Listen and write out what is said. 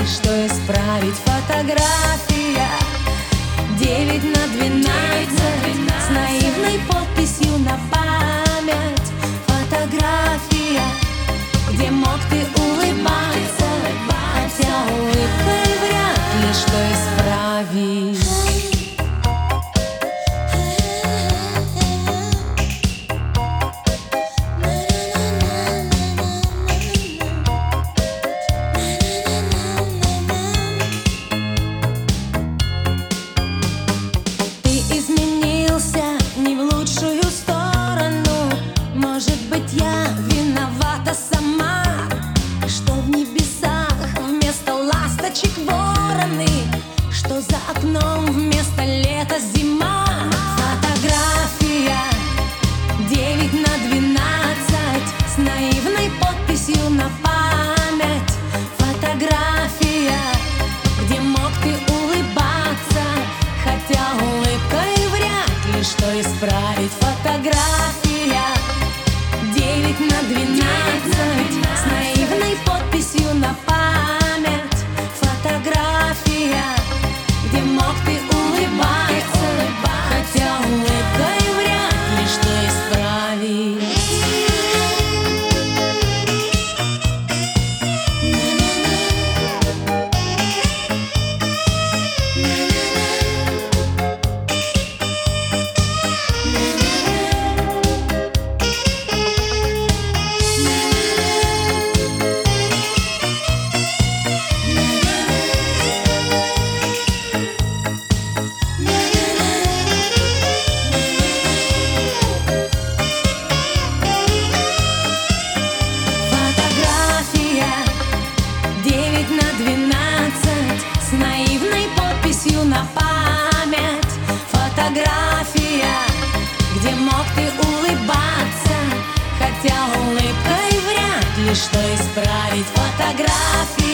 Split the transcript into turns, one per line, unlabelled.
ли что исправить? Фотография 9/12 с наивной подписью на память. Фотография, где мог ты улыбаться, хотя улыбкой вряд ли что исправить.
Может быть, я виновата сама, что в небесах вместо ласточек вороны, что за окном вместо лета зима. Фотография 9/12 с наивной подписью на память. Фотография, где мог ты улыбаться, хотя улыбкой вряд ли что исправить. Фотография 9/12 с наивной подписью на память. Фотография, где мог ты улыбаться, хотя улыбкой вряд ли что исправить. С наивной подписью на память. Фотография, где мог ты улыбаться, хотя улыбкой вряд ли что исправить. Фотография